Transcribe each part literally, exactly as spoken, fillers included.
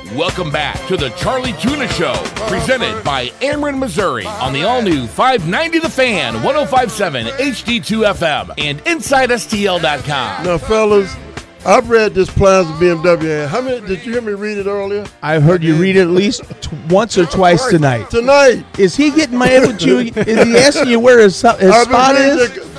Welcome back to the Charlie Tuna Show, presented by Ameren, Missouri, on the all-new five ninety The Fan, one oh five point seven H D two F M, and Inside S T L dot com. Now, fellas, I've read this Plaza B M W ad. How many did you hear me read it earlier? I've heard you read it at least t- once or twice Right. tonight. Tonight. Is he getting mad with you? Is he asking you where his, his I've spot been is? reading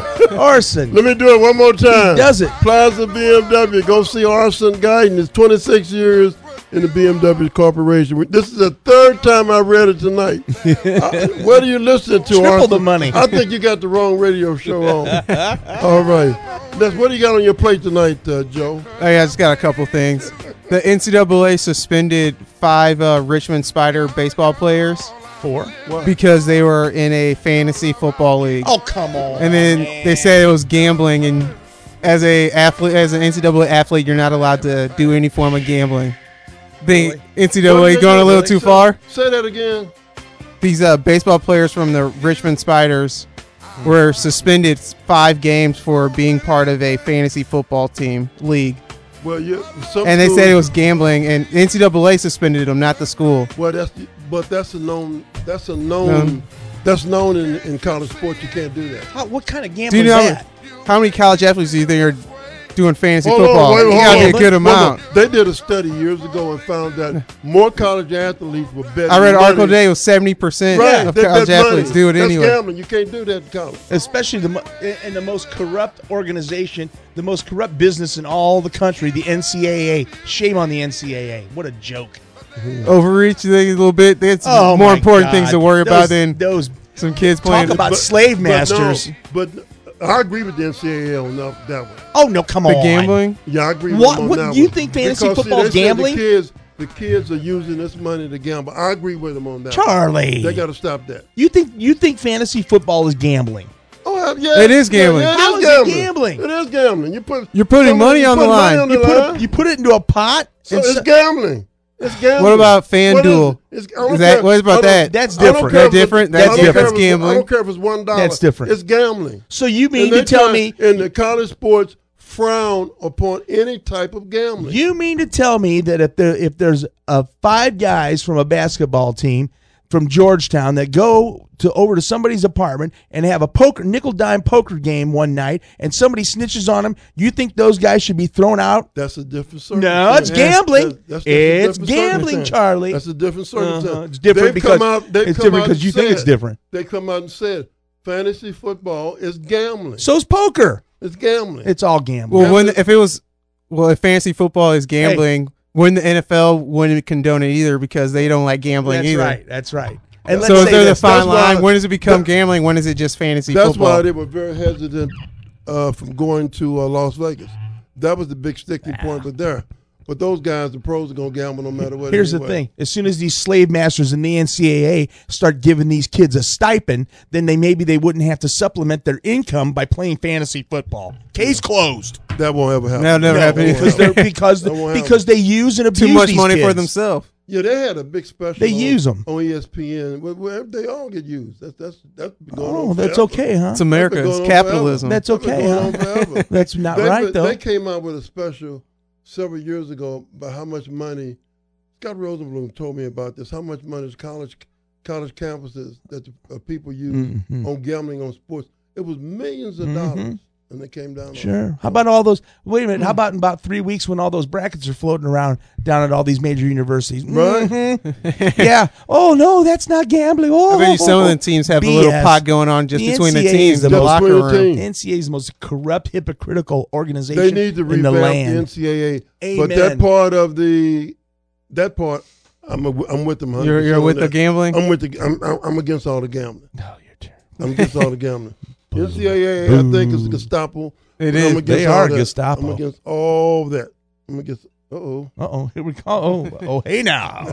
Arson. Let me do it one more time. He does it. Plaza B M W. Go see Arson Guyton. It's twenty-six years in the B M W Corporation. This is the third time I read it tonight. I, what are you listening to, Triple Arson? the money. I think you got the wrong radio show on. All right. That's, what do you got on your plate tonight, uh, Joe? Oh, yeah, I just got a couple things. The N C double A suspended five uh, Richmond Spider baseball players Four. What? because they were in a fantasy football league. Oh, come on. and then man. they said it was gambling, and as a athlete, as an N C double A athlete, you're not allowed to do any form of gambling. The N C double A going a little too say, far. Say that again. These uh, baseball players from the Richmond Spiders were suspended five games for being part of a fantasy football team league. Well, you, some And they schools- said it was gambling, and N C double A suspended them, not the school. Well, that's the, but that's a known. That's a known. Um, that's known in, in college sports. You can't do that. How, what kind of Do gambling you is know that? how many college athletes do you think are doing fantasy Hold on, football? wait, You hold gotta on. be a good Hold amount. on. They did a study years ago and found that more college athletes were betting. I read an money. article today. It was seventy percent Right, of they college bet athletes money. do it That's anyway. gambling. You can't do that in college. Especially the mo- in in the most corrupt organization, the most corrupt business in all the country, the N C double A. Shame on the N C double A. What a joke. Overreach a little bit. There's Oh, more my important God. things to worry about Those- than those. some kids playing. Talk about But- slave but no, masters. But, I agree with the N C double A on that, that one. Oh no, come the on. gambling. Yeah, I agree What- with them on what- that you one. think fantasy Because, see, football is they said gambling? The kids, the kids are using this money to gamble. I agree with them on that. Charlie. They got to stop that. You think you think fantasy football is gambling? Oh, uh, yeah. It is gambling. Yeah, yeah, How it is it gambling? It is gambling. You put You're putting money you on the put money line. on You the put line. it, you put it into a pot. So and it's so- gambling. It's gambling. What about What is FanDuel? it? It's- I don't Is that- care- what about I don't- that? That's I don't different. care That if it's- different? I That's don't care different. if it's- Gambling. I don't care if it's one dollar. That's different. It's gambling. So you mean And to they tell try- me And the college sports frown upon any type of gambling. you mean to tell me that if there if there's uh, five guys from a basketball team from Georgetown that go to over to somebody's apartment and have a poker nickel dime poker game one night and somebody snitches on them, you think those guys should be thrown out? That's a different circumstance. No, it's gambling. That's- that's- that's a It's different gambling, circumstance. Charlie. That's a different circumstance. Uh-huh. It's different They've because come out, they've it's come different out because you and think it's said- different. They come out and said fantasy football is gambling. So's poker. It's gambling. It's all gambling. Well, when if it was, well, if fantasy football is gambling, when the N F L wouldn't condone it either because they don't like gambling That's either. right. That's right. And So let's is say there the this. fine That's why- line? When does it become that- gambling? When is it just fantasy That's football? why they were very hesitant uh, from going to uh, Las Vegas. That was the big sticking point. But there, but those guys, the pros, are gonna gamble no matter what. Here's anyway. the thing: as soon as these slave masters in the N C double A start giving these kids a stipend, then they maybe they wouldn't have to supplement their income by playing fantasy football. Case closed. That won't ever happen. That'll never No, happen. because they're because That won't because they use and abuse Too much these money for kids. themselves. Yeah, they had a big special. They on, use 'em. on E S P N. Where, where they all get used. That's that's that's been going Oh, on that's forever. okay, huh? It's America. That's been It's going on capitalism. That's That's been okay, going huh? on forever. That's not They- right though. They came out with a special several years ago about how much money. Scott Rosenblum told me about this. How much money is college college campuses that the, uh, people use Mhm. on gambling on sports? It was millions of Mhm. dollars, and they came down. on Sure. it. How about all those? Wait a minute. How about in about three weeks when all those brackets are floating around down at all these major universities? Right. Mhm. Yeah. Oh no, that's not gambling. Oh, I bet you some of the teams have a little B S. pot going on just The between the N C double A teams is in the the most- locker between the room. teams. N C double A is the most corrupt, hypocritical organization They need to in revamp the the, land. N C double A. Amen. But that part of the that part, I'm a, I'm with them. one hundred You're, percent you're on with the that. gambling? I'm with the. I'm, I'm I'm against all the gambling. No, you're terrible. I'm against all the gambling. N C double A, I think, is the Gestapo. It I'm is. against They all are that. Gestapo. I'm against all that. I'm against. Uh oh. Uh oh, here we go. Oh, oh, hey now.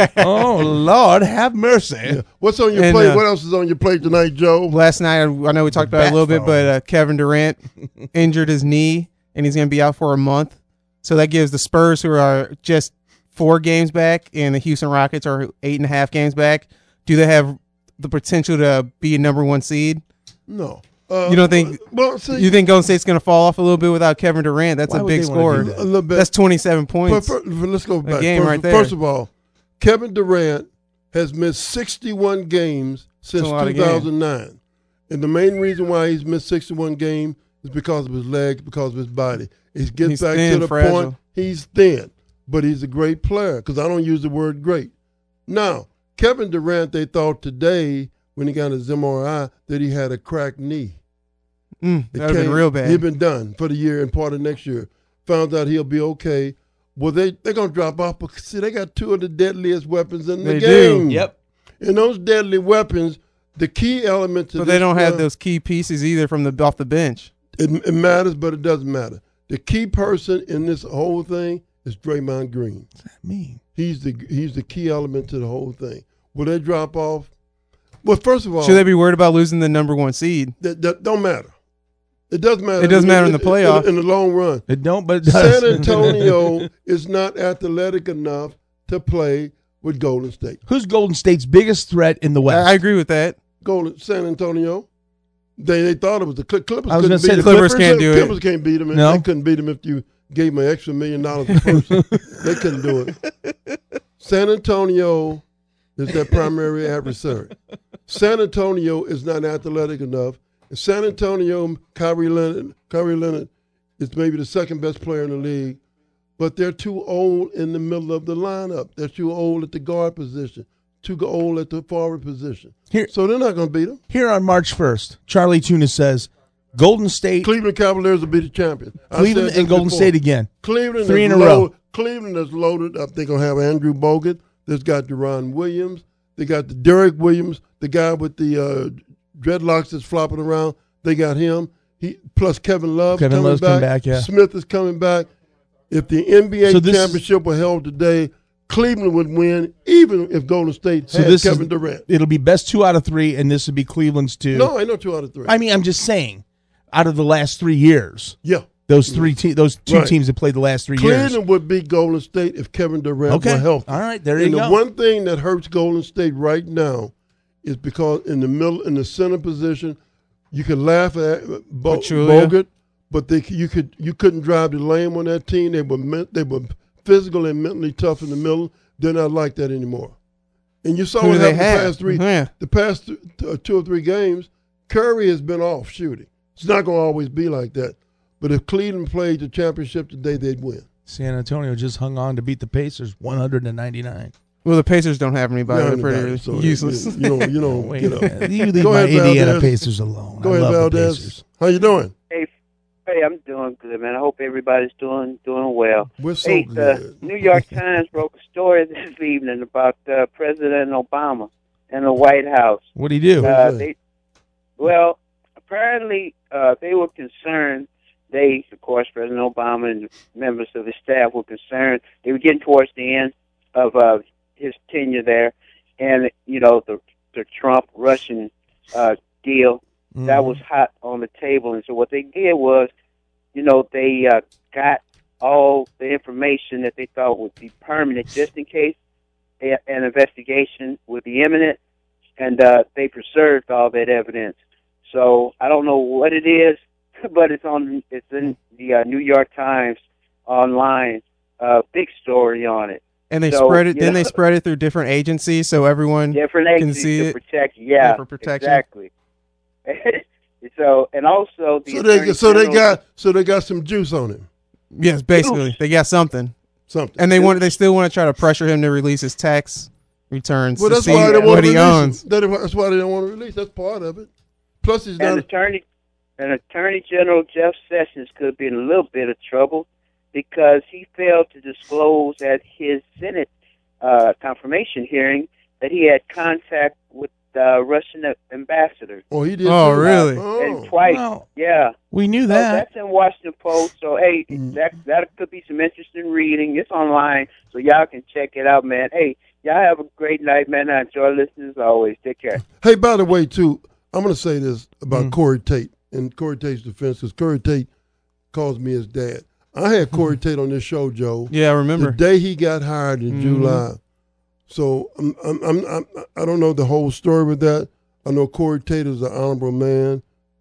Oh Lord, have mercy. Yeah. What's on your And, plate? uh, What else is on your plate tonight, Joe? Last night, I I know we talked about it a little bit, phone. but uh, Kevin Durant injured his knee, and he's going to be out for a month. So that gives the Spurs, who are just four games back, and the Houston Rockets are eight and a half games back. Do they have the potential to be a number one seed? No. Uh, You don't think? Well, see, You think Golden State's going to fall off a little bit without Kevin Durant? That's Why a would big they wanna score. do that? a little bit. That's twenty-seven But points. fir- let's go back. game first, right there. first of all, Kevin Durant has missed sixty-one games since That's a lot of two thousand nine. And the main reason why he's missed sixty-one games is because of his legs, because of his body. He gets He's back thin, to the fragile. point. He's thin, but he's a great player because I don't use the word great. Now, Kevin Durant, they thought today when he got his M R I that he had a cracked knee. Mm, It that would have been came- real bad. He'd been done for the year and part of next year. Found out he'll be okay. Well, they, they're going to drop off because, see, they got two of the deadliest weapons in the They do. game. Yep. And those deadly weapons, the key element to But this they don't have uh, those key pieces either from the off the bench. It, it matters, but it doesn't matter. The key person in this whole thing is Draymond Green. What's that mean? He's the he's the key element to the whole thing. Will they drop off? Well, first of all, Should they be worried about losing the number one seed? that, that don't matter. It doesn't matter. It doesn't matter in the playoff. In, in the long run. It don't, but it does. San Antonio is not athletic enough to play with Golden State. Who's Golden State's biggest threat in the West? I, I agree with that. Golden San Antonio. They they thought it was the Cl- Clippers. I was couldn't gonna say beat the them. Clippers can't do it. Clippers can't beat them. No. They couldn't beat them if you gave them an extra million dollars a person. They couldn't do it. San Antonio is their primary adversary. San Antonio is not athletic enough. And San Antonio, Kyrie Leonard, Kyrie Leonard is maybe the second best player in the league, but they're too old in the middle of the lineup. They're too old at the guard position, too old at the forward position. Here- so they're not going to beat them. Here on March first, Charlie Tuna says Golden State, Cleveland Cavaliers will be the champion. I Cleveland said this and Golden before. State again. Cleveland Three is in a row. loaded. Cleveland is loaded up. They're going to have Andrew Bogut. They've got Deron Williams. They got the Derek Williams, the guy with the uh, dreadlocks that's flopping around. They got him. He plus Kevin Love. Kevin coming Love's back. coming back, yeah. Smith is coming back. If the N B A So this is- championship were held today, Cleveland would win, even if Golden State So had this Kevin is, Durant. It'll be best two out of three, and this would be Cleveland's two. No, I know two out of three. I mean, I'm just saying, out of the last three years, yeah. those three te- those two Right. teams that played the last three Cleveland years. would beat Golden State if Kevin Durant Okay, were healthy. all right, there and you the go. one thing that hurts Golden State right now is because in the middle, in the center position, you could laugh at Bo- Pachulia. Bogut, but they you could you couldn't drive the lane on that team. They were meant, they were physical and mentally tough in the middle. They're not like that anymore. And you saw Who what do they happened the have? past three, Yeah. the past th- t- two or three games. Curry has been off shooting. It's not going to always be like that. But if Cleveland played the championship today, they'd win. San Antonio just hung on to beat the Pacers one hundred ninety-nine. Well, the Pacers don't have anybody. Not They're pretty anybody, so useless. You, you don't, you don't, Wait you a know. minute. You leave Go my ahead, Indiana Valdez. Pacers alone. Go I ahead, love the Valdez. Pacers. How you doing? Hey, hey, I'm doing good, man. I hope everybody's doing doing well. We're so hey, good. the New York Times broke a story this evening about uh, President Obama and the White House. What'd he do? Uh, Okay. they, well, apparently uh, they were concerned. They, of course, President Obama and members of his staff were concerned. They were getting towards the end of uh, his tenure there, and you know the the Trump Russian uh, deal that was hot on the table. And so what they did was, you know, they uh, got all the information that they thought would be permanent, just in case a, an investigation would be imminent, and uh, they preserved all that evidence. So I don't know what it is, but it's on. It's in the uh, New York Times online. Uh, big story on it. And they So, spread it. you Then know- they spread it through different agencies, so everyone. Different can agencies see to it. protect. Yeah, Yeah, for protection. exactly. so and also the So they, Attorney so they General- got, so they got some juice on him, Yes, basically, they got something, something. and they want. They still want to try to pressure him to release his tax returns well, to that's see why they want what to he release owns. him. That- That's why they don't want to release. That's part of it. Plus, he's And not. Attorney and Attorney General Jeff Sessions could be in a little bit of trouble because he failed to disclose at his Senate uh, confirmation hearing that he had contact with the Russian ambassador. Oh, he did. Oh, too. really? Oh. And twice, Well, yeah. we knew So that. that's in Washington Post. So hey, Mm. that that could be some interesting reading. It's online, so y'all can check it out, man. Hey, y'all have a great night, man. I enjoy listening as always. Take care. Hey, by the way, too, I'm going to say this about Mm. Corey Tate and Corey Tate's defense, because Corey Tate calls me his dad. I had Corey Tate on this show, Joe. Yeah, I The remember. day he got hired in Mhm. July. So I'm, I'm, I'm, I'm, I don't know the whole story with that. I know Corey Tate is an honorable man,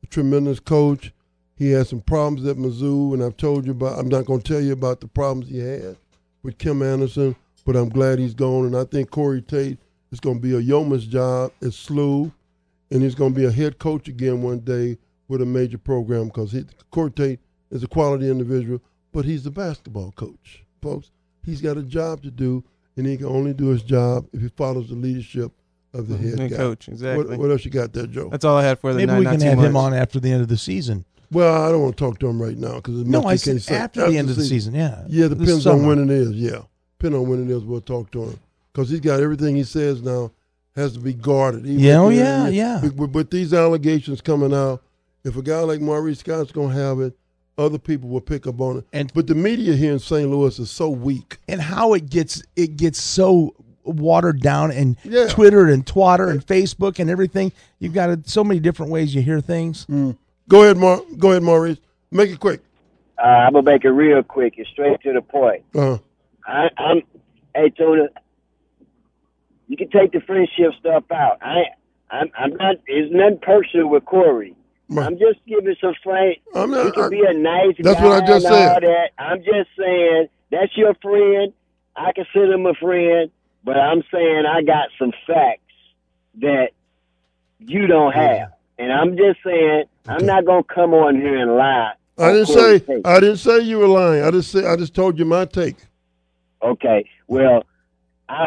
tremendous coach. He had some problems at Mizzou, and I've told you about. I'm not going to tell you about the problems he had with Kim Anderson, but I'm glad he's gone. And I think Corey Tate is going to be a yeoman's job at S L U, and he's going to be a head coach again one day with a major program because Corey Tate is a quality individual, but he's the basketball coach, folks. He's got a job to do, and he can only do his job if he follows the leadership of the head Head guy. coach, exactly. What, what else you got there, Joe? That's all I had for the Maybe night. we not can too have much. him on after the end of the season. Well, I don't want to talk to him right now because No, I said after the end of the season. Yeah. Yeah, This depends on summer. when it is. Yeah, depending on when it is, we'll talk to him because he's got everything he says now has to be guarded. Even Yeah, if oh, they're- yeah, yeah. With, with- with these allegations coming out, if a guy like Maurice Scott's going to have it, other people will pick up on it. And- but the media here in Saint Louis is so weak. And how it gets it gets so watered down and Yeah. Twitter and Twatter and Facebook and everything. You've got it, so many different ways you hear things. Go ahead, Mar- Go ahead, Maurice. Make it quick. Uh, I'm gonna make it real quick and straight to the point. Uh, I, I'm, hey Tuna, you can take the friendship stuff out. I, I'm, I'm not. It's nothing personal with Corey. Ma- I'm just giving some frank. I'm not- You can I- be a nice that's guy what I just and all said. that. I'm just saying that's your friend. I consider him a friend, but I'm saying I got some facts that you don't have, and I'm just saying I'm not gonna come on here and lie. I on didn't Corey's say take. I didn't say you were lying. I just say I just told you my take. Okay, well, I,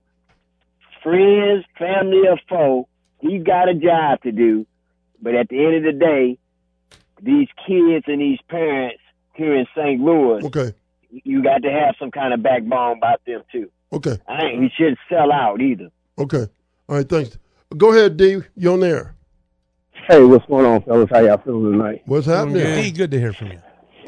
friends, family, or foe, he's got a job to do. But at the end of the day, these kids and these parents here in Saint Louis, Okay. you got to have some kind of backbone about them too. Okay. I ain't, he shouldn't sell out either. Okay. All right. Thanks. Go ahead, D. You're on there. Hey, what's going on, fellas? How y'all feeling tonight? What's happening? Hey, good to hear from you.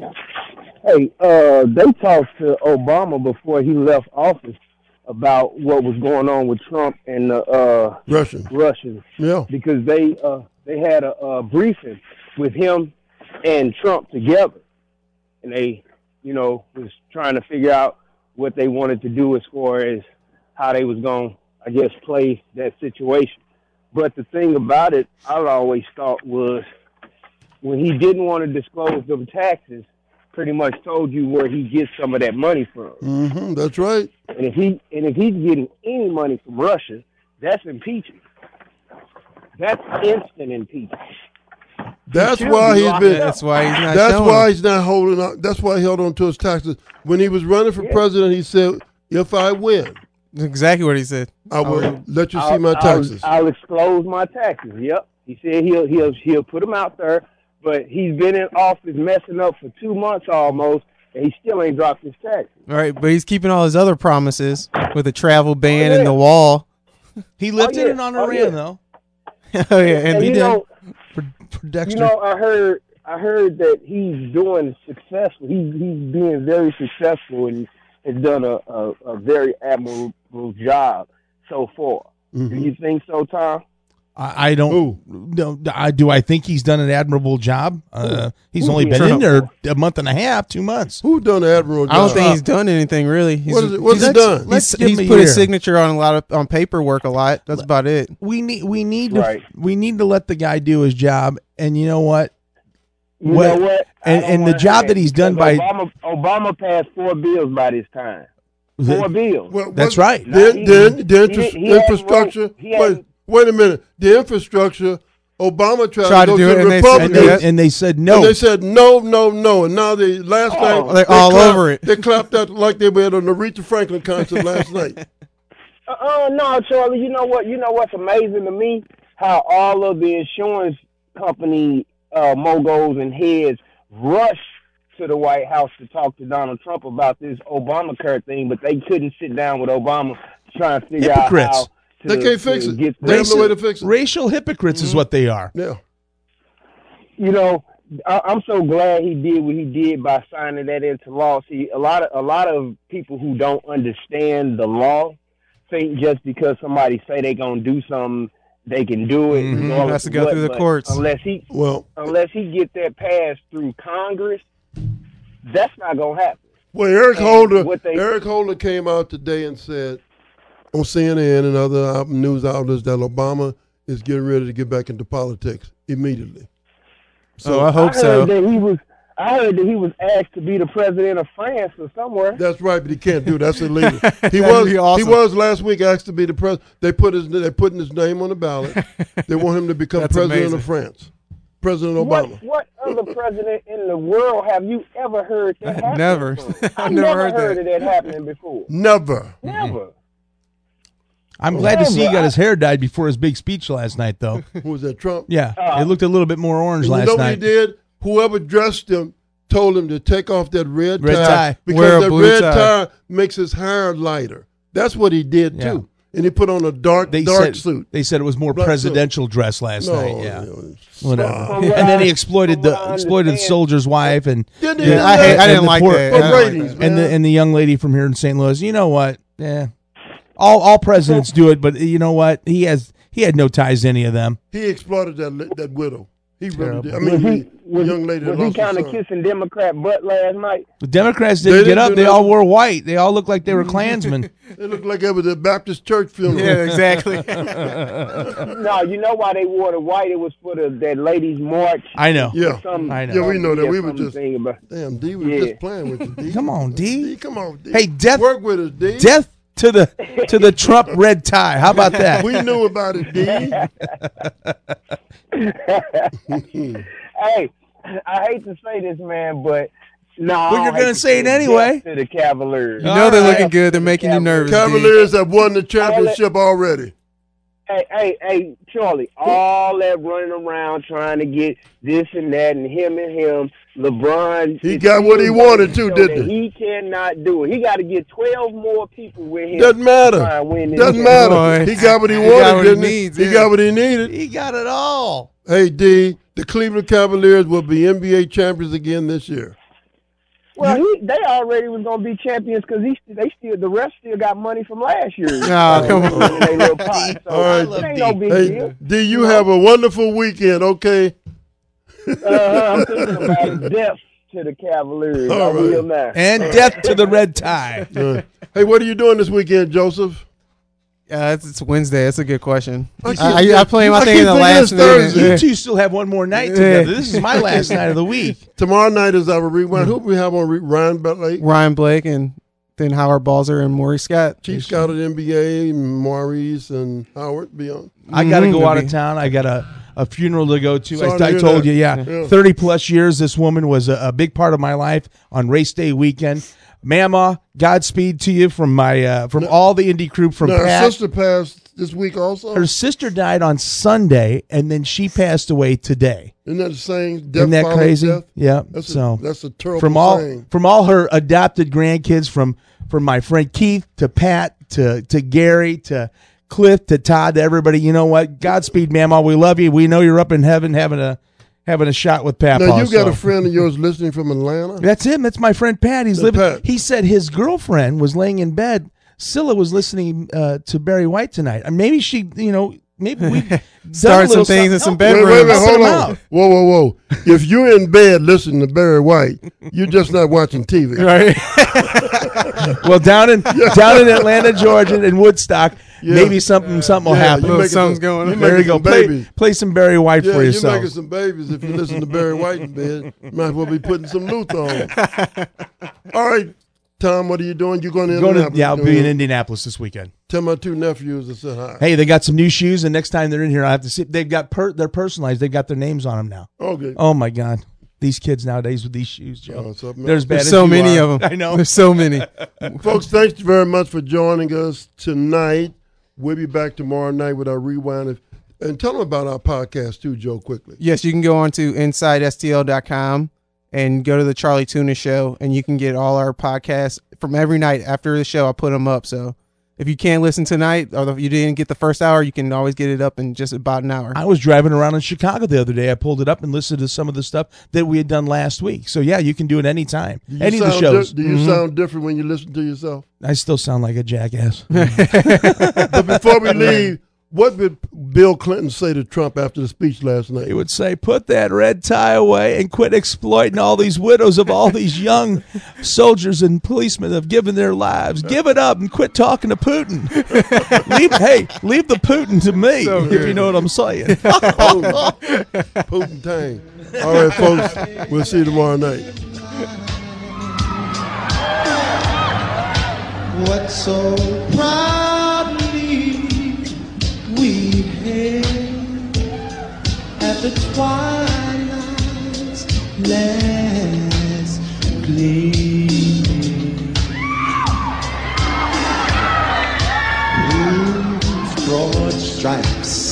Hey, uh, they talked to Obama before he left office about what was going on with Trump and the uh, Russian. Russians Yeah. because they uh, they had a, a briefing with him and Trump together, and they, you know, was trying to figure out what they wanted to do as far as how they was going to, I guess, play that situation. But the thing about it, I always thought was when he didn't want to disclose them taxes, pretty much told you where he gets some of that money from. Mm-hmm. That's right. And if he and if he's getting any money from Russia, that's impeachment. That's instant impeachment. That's should why be he's locked been. up. That's why he's not That's showing why them. he's not holding on. That's why he held on to his taxes. When he was running for president, he said, "If I win, That's exactly what he said. I will Oh. let you see I'll- my taxes." I'll, I'll disclose my taxes. Yep. He said he'll he'll he'll put them out there, but he's been in office messing up for two months almost, and he still ain't dropped his taxes. All right, but he's keeping all his other promises with the travel ban Oh, and yeah. the wall. He lifted yeah. it on Oh, Iran, yeah. though, oh yeah, and, And he you did. know, for, for Dexter. you know, I heard I heard that he's doing successful. He's he's being very successful and has done a, a, a very admirable job so far. Mhm. Do you think so, Tom? I, I don't. Who? No, I do. I think he's done an admirable job. Uh, he's Who only did? been in Trump. there a month and a half, two months. Who done the admiral I don't job? think he's done anything really. He's, What is it- what's he's, he done? Let's He's, give he's him a put his year. signature on a lot of on paperwork a lot. That's about it. We need. We need to. Right. We need to let the guy do his job. And you know what? You What- know what? I and- don't and the wanna job hear that it he's done because by- Obama, Obama passed four bills by this time. Four bills. Well, That's what- right. Then, He- then the he- infra- he hadn't infrastructure. wrote- he wait, hadn't- wait a minute. The infrastructure. Obama tried, Tried to to go do to it, the and they said And Republicans. they, and they said no. And they said no, no, no. And now they last Oh, night they're they all clapped- over it. They clapped out like they were at an Aretha Franklin concert last night. Uh, no, Charlie. You know what? You know what's amazing to me? How all of the insurance company uh, moguls and heads rush to the White House to talk to Donald Trump about this Obamacare thing, but they couldn't sit down with Obama trying to figure Hypocrites. out how to, They can't fix to it. get They have this. no way to fix it. Racial hypocrites is what they are. Yeah. You know, I, I'm so glad he did what he did by signing that into law. See, a lot of a lot of people who don't understand the law think just because somebody say they gonna do something, they can do it. Mhm. regardless Has to of go what, through the but courts. Unless he Well, unless he get that passed through Congress, that's not gonna happen. well, Eric And Holder. what they- Eric Holder came out today and said on C N N and other out- news outlets that Obama is getting ready to get back into politics immediately. So I hope I heard so. that he was. I heard that he was asked to be the president of France or somewhere. That's right, but he can't do that. That's illegal. He That'd was be awesome. he was last week asked to be the president. They put his they putting his name on the ballot. They want him to become That's president amazing. of France. President What, Obama. what other president in the world have you ever heard that happen? Never. before? I've I've never never heard heard that. of that happening before. Never. Never. I'm glad to see he Never. got his hair dyed before his big speech last night, though. Who was that? Trump. Yeah, Uh, it looked a little bit more orange And you last know what he night. did? Whoever dressed him told him to take off that red, Red tie. because Wear a that blue red tie. tie. makes his hair lighter. That's what he did Yeah. too. And he put on a dark, They dark said suit. they said it was more Black presidential dress last No, night. Yeah, no, whatever. stop. From what And then I- he exploited from the what I exploited the understand- soldier's wife and Didn't he Yeah, do I, that? hate, I And didn't the like poor- that. For I didn't like ratings, that. man. and the and the young lady from here in Saint Louis. You know what? Yeah, all all presidents do it, but you know what? He has he had no ties to any of them. He exploited that li- that widow. He really Terrible. did. I Was mean, he, the was, young lady that was he lost her kind of son. kissing Democrat butt last night? The Democrats They didn't didn't get up. do They that. all wore white. They all looked like they were Klansmen. It looked like it was a Baptist church funeral. Yeah, exactly. No, you know why they wore the white? It was for the that ladies' march. I know. Yeah. Some, I know. Yeah, we know that. yeah, We were some just- thing about. Damn, D was Yeah. just playing with you, D. Come on, D. D, come on, D. Hey, death Work with us, D. death to the to the Trump red tie. How about that? We knew about it, D. Hey, I hate to say this, man, but no. I Well, you're don't gonna hate to say it death anyway. To the Cavaliers. You know they're All right. looking good. They're making you nervous. D. Cavaliers have won the championship already. Hey, hey, hey, Charlie! All that running around trying to get this and that, and him and him. LeBron. He is got what he still wanted to, so didn't that He cannot do it. He got to get twelve more people with him. Doesn't matter. to try and win this Doesn't game. matter. Boy. He got what he He wanted, got what he didn't he? needs, He yeah. got what he needed. He got it all. Hey, D, the Cleveland Cavaliers will be N B A champions again this year. Well, he, they already was gonna be champions because he they still the rest still got money from last year. Nah, come on. In they little pot. So All right. it ain't no big Hey, deal. D, you have a wonderful weekend, okay? Uh-huh, I'm thinking about death to the Cavaliers. All I right. will now. And death to the red tie. Uh, hey, what are you doing this weekend, Joseph? Yeah, it's, it's Wednesday. That's a good question. I I, keep- I, I play my I thing in keep the thinking last it's minute. Thursday. You two still have one more night together. This is my last night of the week. Tomorrow night is our rewind. Who we have on re- Ryan Blake? Ryan Blake and then Howard Balzer and Maurice Scott. Chief Scout at N B A, Maurice and Howard be on. I got to Mhm, go out maybe. of town. I got a, a funeral to go to. Sorry I, to I hear told that. you, yeah, Yeah. thirty plus years. This woman was a, a big part of my life on race day weekend. Mama, Godspeed to you from my uh, from all the indie crew from Now, her Pat. sister passed this week also. Her sister died on Sunday, and then she passed away today. Isn't that the saying? Death Isn't that follows crazy? death? Yeah. That's so a, that's a terrible from all saying. from all her adopted grandkids, from from my friend Keith to Pat to to Gary to Cliff to Todd to everybody. You know what? Godspeed, Mama. We love you. We know you're up in heaven having a having a shot with Papa. Now, you got so. a friend of yours listening from Atlanta? That's him. That's my friend Pat. He's That's living. Pat. He said his girlfriend was laying in bed. Scylla was listening uh, to Barry White tonight. And maybe she, you know, maybe we Started some things in some Wait, bedrooms. wait, wait, Helping hold him on. out. Whoa, whoa, whoa. If you're in bed listening to Barry White, you're just not watching T V. Right. Well, down in down in Atlanta, Georgia, in Woodstock, Yeah. maybe something something will Yeah, happen. you Little making something's some- going on. you There you making go. some Play, babies. play some Barry White Yeah, for you're yourself. making some babies if you listen to Barry White in bed. Might as well be putting some Luther on. All right, Tom, what are you doing? You going to Going to, Indianapolis? yeah, I'll be in Mhm. Indianapolis this weekend. Tell my two nephews to say hi. Hey, they got some new shoes, and next time they're in here, I have to see. They've got per, they're personalized. They've got their names on them now. Okay. Oh my God, these kids nowadays with these shoes, Joe. Oh, what's up, man? They're as bad There's as so you many are. of them. I know. There's so many. Folks, thanks very much for joining us tonight. We'll be back tomorrow night with our rewind. And tell them about our podcast, too, Joe, quickly. Yes, you can go on to inside S T L dot com and go to the Charlie Tuna Show, and you can get all our podcasts from every night after the show. I put them up. So if you can't listen tonight, or if you didn't get the first hour, you can always get it up in just about an hour. I was driving around in Chicago the other day. I pulled it up and listened to some of the stuff that we had done last week. So yeah, you can do it anytime. Do you Any of the sound shows. di- do you Mhm. sound different when you listen to yourself? I still sound like a jackass. But before we leave, what did Bill Clinton say to Trump after the speech last night? He would say, put that red tie away and quit exploiting all these widows of all these young soldiers and policemen that have given their lives. Give it up and quit talking to Putin. leave, hey, leave the Putin to me, So if good. you know what I'm saying. Putin, Putin tang. All right, folks. We'll see you tomorrow night. What so proudly we hailed at the twilight's last gleaming, whose broad stripes